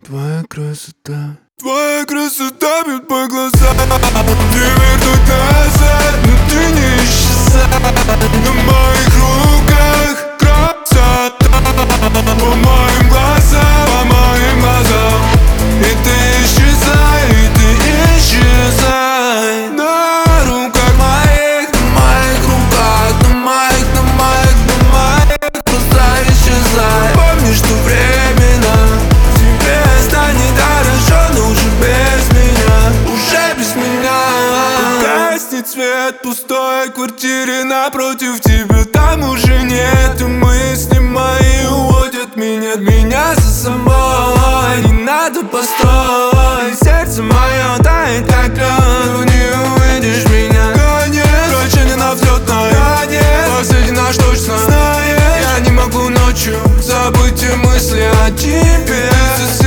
твоя красота. Твоя красота бьет по глазам. Не вернуть назад, но ты не исчезай. На моих руках красота. По моим глазам, по моим глазам. И ты исчезай, и ты исчезай. На руках моих, на моих руках, на моих, на моих, на моих. Просто исчезай. Помни, что временно тебе станет хорошо, но уже без меня, уже без меня. Гаснет свет пустой квартире напротив тебя. Там уже нету мысли мои, уводят меня за собой. Не надо постой, сердце мое тает как лед. Не увидишь меня, конец, прощение на взлетной, конец. Последний наш точно, знаешь, я не могу ночью забыть те мысли о тебе.